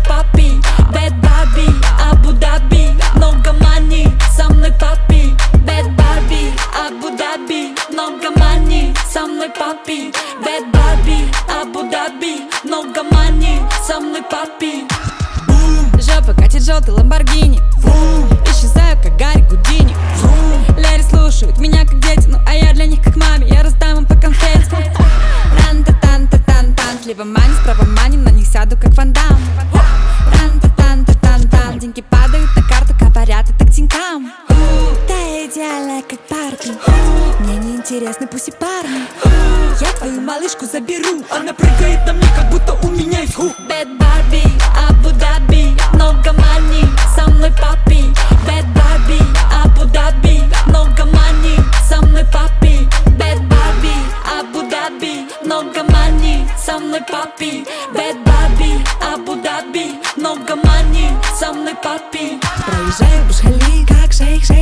папи. Bad Barbie, Абу-Даби, много мани, со мной папи. Bad Barbie, Абу-Даби, много мани, со мной папи. Bad Barbie, Абу-Даби, много мани, со мной папи. Жопа катит желтый Ламборгини, исчезаю, как Гарри Гудини. Ляри слушают меня, как дети, ну а я для них, как маме. Я раздам им по конфетте. Ран-та-тан-та-тан-тан, слева мани, справа мани, на них сяду, как Ван Дам. Ран-та-тан-та-тан-тан, деньги падают на карту, говорят это к деньгам. Ты идеальная, как Барби, мне не интересны пусть и парни. Я твою малышку заберу, она прыгает на мне, как будто у меня есть хук. Bad Barbie, Абу-Даби, много мани, со мной папи. Bad Barbie, Абу-Даби, много мани, со мной папи. Bad Barbie, Абу-Даби, много мани, со мной папи. Bad Barbie, Абу-Даби, много мани, со мной папи. Проезжаю Бурдж-Халифа, как шейх.